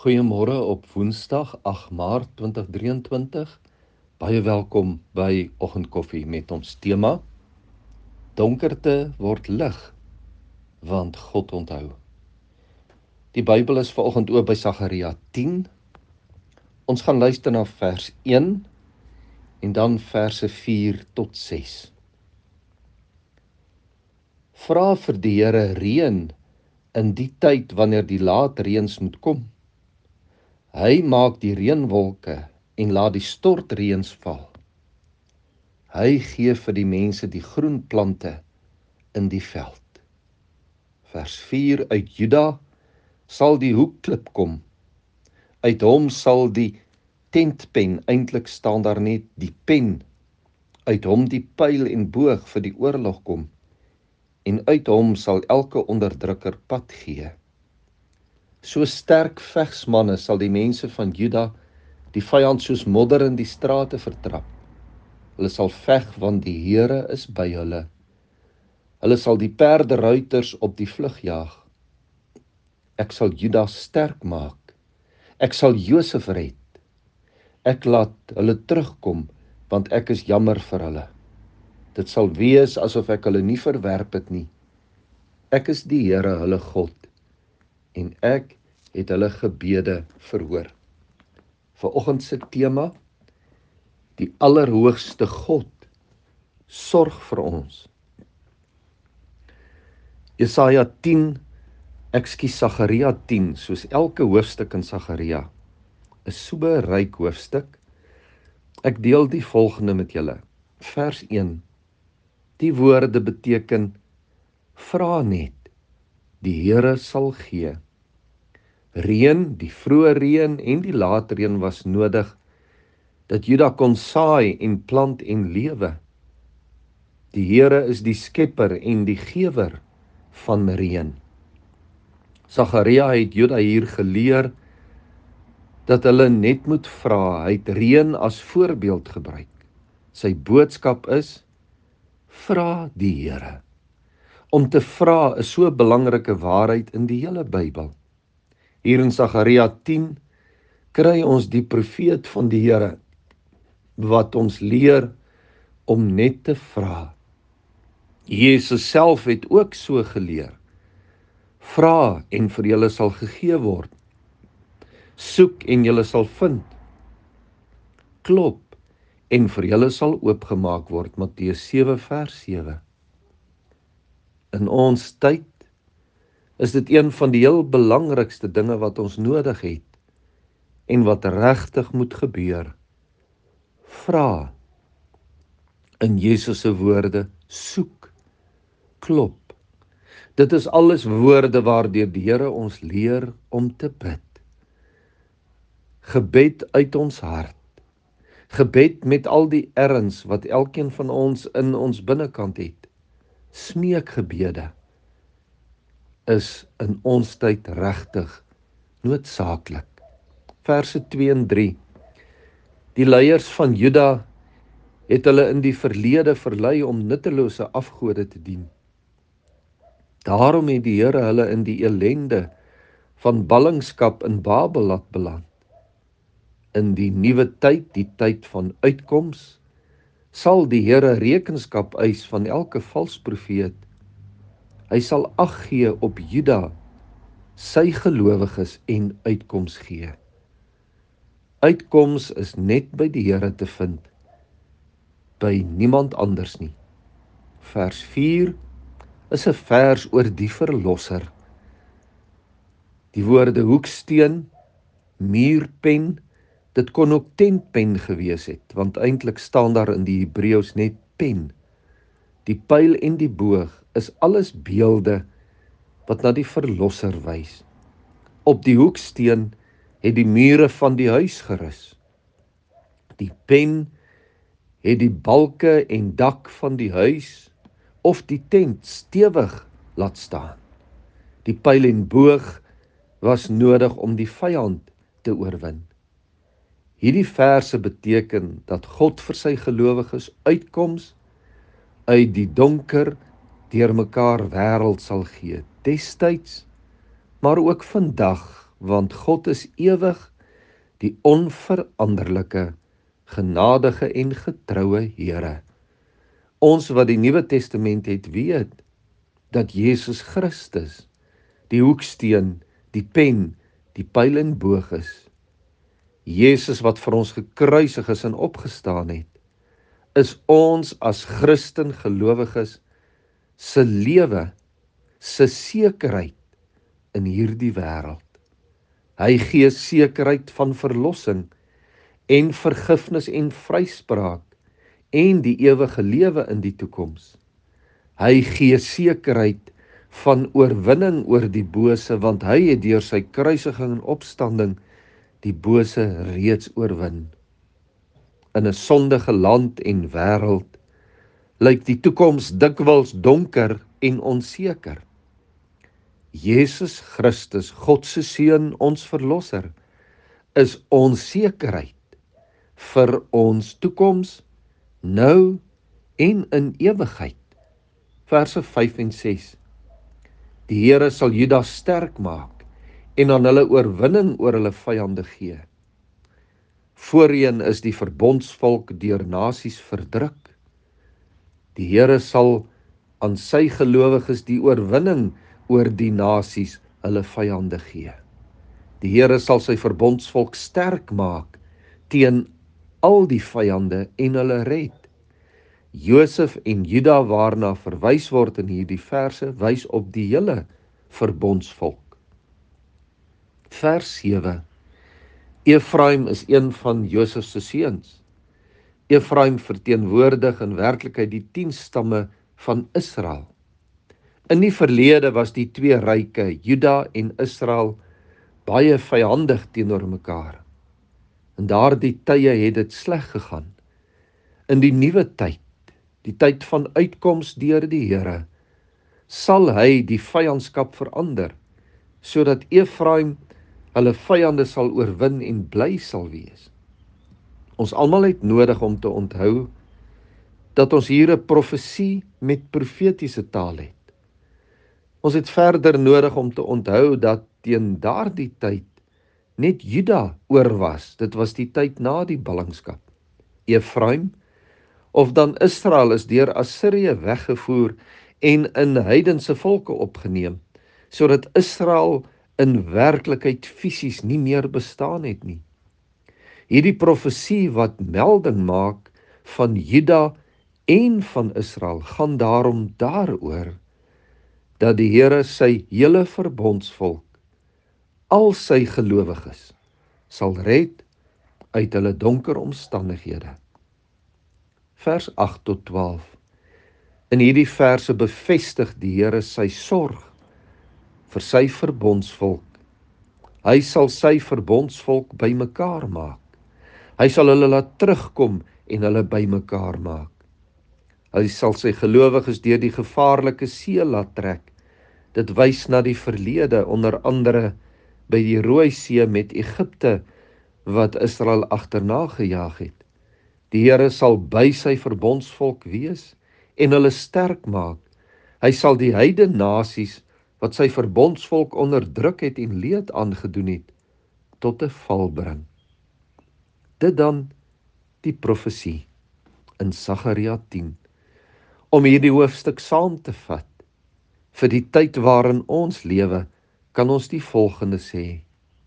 Goeiemôre op Woensdag 8 Maart 2023. Baie welkom by Oggendkoffie met ons tema Donkerte word lig, want God onthou. Die Bybel is vanoggend oop by Sagaria 10. Ons gaan luister na vers 1 en dan verse 4 tot 6. Vra vir die Here reën in die tyd wanneer die laat reëns moet kom. Hy maak die reënwolke en laat die stortreëns val. Hy gee vir die mense die groen plante in die veld. Vers 4, uit Juda sal die hoekklip kom. Uit hom sal die tentpen, eintlik staan daar net die pen. Uit hom die pyl en boog vir die oorlog kom. En uit hom sal elke onderdrukker pad gee. So sterk vegsmanne sal die mense van Juda die vyand soos modder in die strate vertrap. Hulle sal veg, want die Here is by hulle. Hulle sal die perderuiters op die vlug jaag. Ek sal Juda sterk maak. Ek sal Josef red. Ek laat hulle terugkom, want ek is jammer vir hulle. Dit sal wees asof ek hulle nie verwerp het nie. Ek is die Here, hulle God, en ek het hulle gebede verhoor. Vanoggend se tema, die Allerhoogste God sorg vir ons. Sagaria 10, soos elke hoofstuk in Sagaria, is so 'n ryk hoofstuk. Ek deel die volgende met julle. Vers 1. Die woorde beteken, vra net, die Here sal gee. Reën, die vroeë reën en die laat reën was nodig, dat Juda kon saai en plant en lewe. Die Here is die skepper en die gewer van reën. Sagaria het Juda hier geleer dat hulle net moet vra. Hy het reën as voorbeeld gebruik. Sy boodskap is, vra die Here. Om te vra is so 'n belangrike waarheid in die hele Bybel. Hier in Sagaria 10 kry ons die profeet van die Here wat ons leer om net te vra. Jesus self het ook so geleer. Vra en vir julle sal gegee word. Soek en julle sal vind. Klop en vir julle sal oopgemaak word. Matteus 7 vers 7. In ons tyd is dit een van die heel belangrikste dinge wat ons nodig het en wat regtig moet gebeur. Vra. In Jesus se woorde, soek, klop. Dit is alles woorde waardeur die Here ons leer om te bid. Gebed uit ons hart. Gebed met al die erns wat elkeen van ons in ons binnekant het. Smeekgebede is in ons tyd regtig noodsaaklik. Verse 2 en 3. Die leiers van Juda het hulle in die verlede verlei om nuttelose afgode te dien. Daarom het die Here hulle in die ellende van ballingskap in Babel laat beland. In die nuwe tyd, die tyd van uitkoms, sal die Here rekenskap eis van elke vals profeet. Hy sal ag gee op Juda, sy gelowiges en uitkoms gee. Uitkoms is net by die Here te vind, by niemand anders nie. Vers 4 is 'n vers oor die verlosser. Die woorde hoeksteen, muurpen, dit kon ook tentpen gewees het, want eintlik staan daar in die Hebreëus net pen. Die pyl en die boog is alles beelde wat na die verlosser wys. Op die hoeksteen het die mure van die huis gerus. Die pen het die balke en dak van die huis of die tent stewig laat staan. Die pyl en boog was nodig om die vyand te oorwin. Hierdie verse beteken dat God vir sy gelowiges uitkoms uit die donker deurmekaar wêreld sal gee. Destyds, maar ook vandag want God is ewig, die onveranderlike, genadige en getroue Here. Ons wat die Nuwe Testament het, weet dat Jesus Christus die hoeksteen, die pen, die pyl en boog is. Jesus wat vir ons gekruisig is en opgestaan het, is ons as Christen gelowiges se lewe, se sekerheid in hierdie wêreld. Hy gee sekerheid van verlossing en vergifnis en vryspraak en die ewige lewe in die toekoms. Hy gee sekerheid van oorwinning oor die bose, want hy het deur sy kruisiging en opstanding die bose reeds oorwin. In 'n sondige land en wêreld lyk die toekoms dikwels donker en onseker. Jesus Christus, God se Seun, ons Verlosser, is ons sekerheid vir ons toekoms, nou en in ewigheid. Verse 5 en 6. Die Here sal Juda sterk maak en aan hulle oorwinning oor hulle vyande gee. Voorheen is die verbondsvolk deur nasies verdruk. Die Here sal aan sy gelowiges die oorwinning oor die nasies, hulle vyande gee. Die Here sal sy verbondsvolk sterk maak teen al die vyande en hulle red. Josef en Juda waarna verwys word in hierdie verse, wys op die hele verbondsvolk. Vers 7. Efraim is een van Josef se seuns. Efraim verteenwoordig in werklikheid die 10 stamme van Israel. In die verlede was die twee ryke, Juda en Israel, baie vyandig teenoor mekaar. In daardie tye het dit sleg gegaan. In die nuwe tyd, die tyd van uitkoms deur die Here, sal hy die vyandskap verander, sodat Efraim hulle vyande sal oorwin en bly sal wees. Ons almal het nodig om te onthou dat ons hier 'n profesie met profetiese taal het. Ons het verder nodig om te onthou dat teen daardie tyd net Juda oor was. Dit was die tyd na die ballingskap. Efraim, of dan Israel, is deur Assirië weggevoer en in heidense volke opgeneem, sodat Israel in werklikheid fisies nie meer bestaan het nie. Hierdie profesie wat melding maak van Juda en van Israel gaan daarom daaroor dat die Here sy hele verbondsvolk, al sy gelowiges, sal red uit hulle donker omstandighede. Vers 8 tot 12. In hierdie verse bevestig die Here sy sorg vir sy verbondsvolk. Hy sal sy verbondsvolk bymekaar maak. Hy sal hulle laat terugkom en hulle bymekaar maak. Hy sal sy gelowiges deur die gevaarlike see laat trek. Dit wys na die verlede, onder andere by die Rooi See met Egipte, wat Israel agterna gejaag het. Die Here sal by sy verbondsvolk wees en hulle sterk maak. Hy sal die heidene nasies wat sy verbondsvolk onderdruk het en leed aangedoen het, tot 'n val bring. Dit dan die profesie in Sagaria 10. Om hierdie hoofstuk saam te vat, vir die tyd waarin ons lewe, kan ons die volgende sê.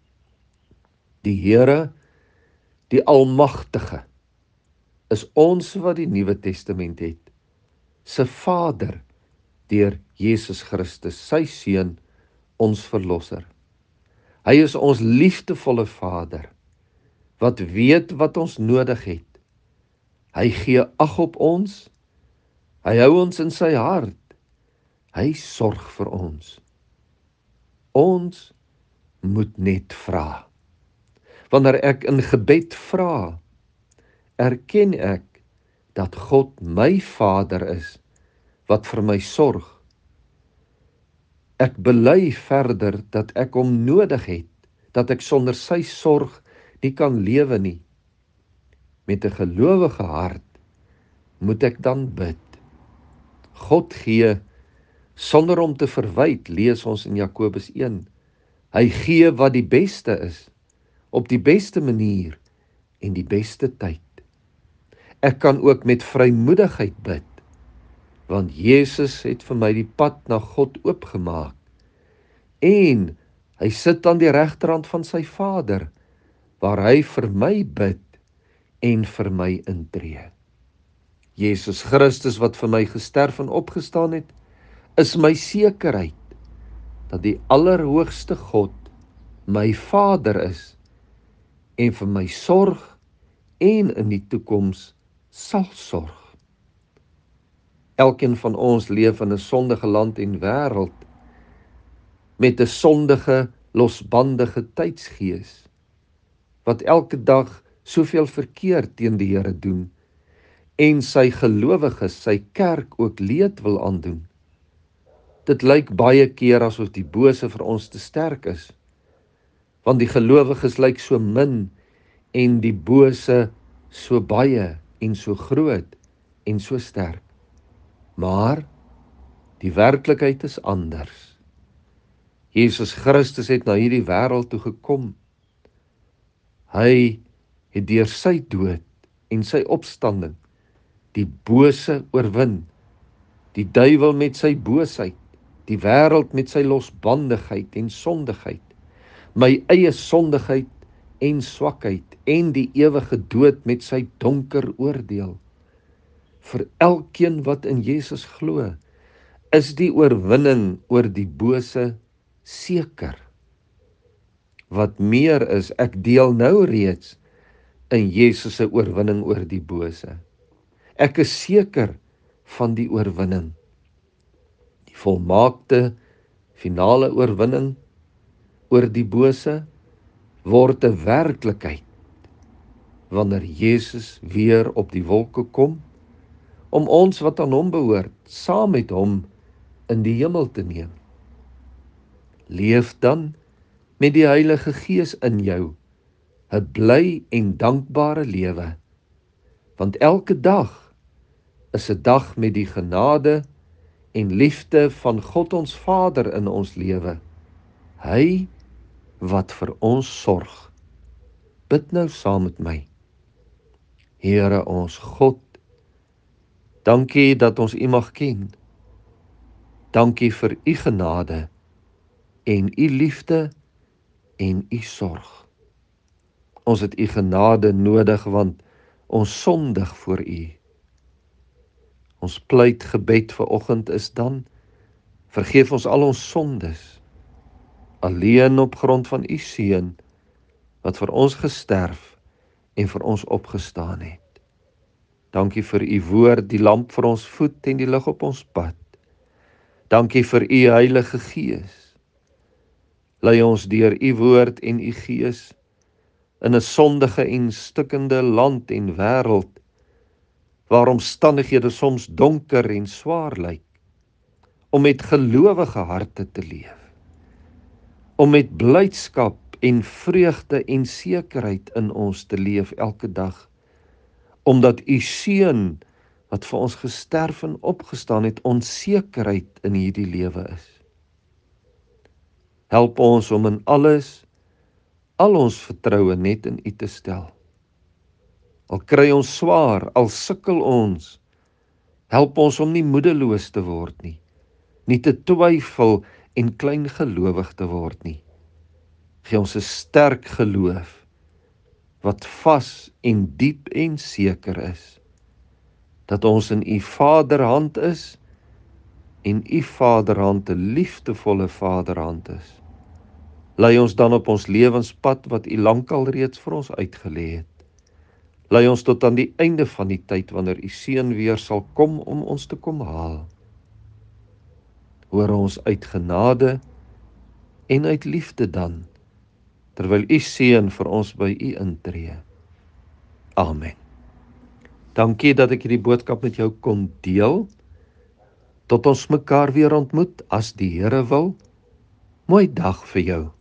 Die Here, die Almagtige, is ons wat die Nuwe Testament het, se Vader, deur Jesus Christus, sy Seun, ons Verlosser. Hy is ons liefdevolle Vader, wat weet wat ons nodig het. Hy gee ag op ons, hy hou ons in sy hart, hy sorg vir ons. Ons moet net vra. Wanneer ek in gebed vra, erken ek dat God my Vader is, wat vir my sorg. Ek bely verder dat ek hom nodig het, dat ek sonder sy sorg nie kan lewe nie. Met 'n gelowige hart moet ek dan bid. God gee sonder om te verwyd, lees ons in Jakobus 1. Hy gee wat die beste is, op die beste manier en die beste tyd. Ek kan ook met vrymoedigheid bid, want Jesus het vir my die pad na God oopgemaak. En hy sit aan die regterhand van sy Vader, waar hy vir my bid en vir my intree. Jesus Christus wat vir my gesterf en opgestaan het, is my sekerheid dat die Allerhoogste God my Vader is en vir my sorg en in die toekoms sal sorg. Elkeen van ons leef in 'n sondige land en wêreld met 'n sondige, losbandige tydsgees wat elke dag soveel verkeerd teen die Here doen en sy gelowiges, sy kerk ook leed wil aandoen. Dit lyk baie keer asof die bose vir ons te sterk is, want die gelowiges lyk so min en die bose so baie en so groot en so sterk. Maar die werklikheid is anders. Jesus Christus het na hierdie wêreld toe gekom. Hy het deur sy dood en sy opstanding die bose oorwin, die duiwel met sy boosheid, die wêreld met sy losbandigheid en sondigheid, my eie sondigheid en swakheid en die ewige dood met sy donker oordeel. Vir elkeen wat in Jesus glo, is die oorwinning oor die bose seker. Wat meer is, ek deel nou reeds in Jesus se oorwinning oor die bose. Ek is seker van die oorwinning. Die volmaakte, finale oorwinning oor die bose word 'n werklikheid wanneer Jesus weer op die wolke kom, om ons wat aan hom behoort, saam met hom in die hemel te neem. Leef dan met die Heilige Gees in jou, 'n bly en dankbare lewe, want elke dag is 'n dag met die genade en liefde van God ons Vader in ons lewe. Hy wat vir ons sorg. Bid nou saam met my. Here ons God, dankie dat ons U mag ken. Dankie vir U genade en U liefde en U sorg. Ons het U genade nodig, want ons sondig voor U. Ons pleit gebed vanoggend is dan, vergeef ons al ons sondes, alleen op grond van U Seun, wat vir ons gesterf en vir ons opgestaan het. Dankie vir U woord, die lamp vir ons voet en die lig op ons pad. Dankie vir U Heilige Gees. Lei ons deur U woord en U Gees in 'n sondige en stikkende land en wêreld, waar omstandighede soms donker en swaar lyk, om met gelowige harte te leef, om met blydskap en vreugde en sekerheid in ons te leef elke dag, omdat U Seun wat vir ons gesterf en opgestaan het, ons sekerheid in hierdie lewe is. Help ons om in alles, al ons vertroue net in U te stel. Al kry ons swaar, al sukkel ons, help ons om nie moedeloos te word nie, nie te twyfel en kleingelowig te word nie. Gee ons 'n sterk geloof, wat vas en diep en seker is, dat ons in U Vaderhand is, en U Vaderhand 'n liefdevolle Vaderhand is. Lei ons dan op ons lewenspad wat U lankal reeds vir ons uitgelê het. Lei ons tot aan die einde van die tyd, wanneer U Seun weer sal kom om ons te kom haal. Hoor ons uit genade en uit liefde dan, terwyl U Seun vir ons by U intree. Amen. Dankie dat ek hierdie boodskap met jou kon deel. Tot ons mekaar weer ontmoet, as die Here wil. Mooi dag vir jou.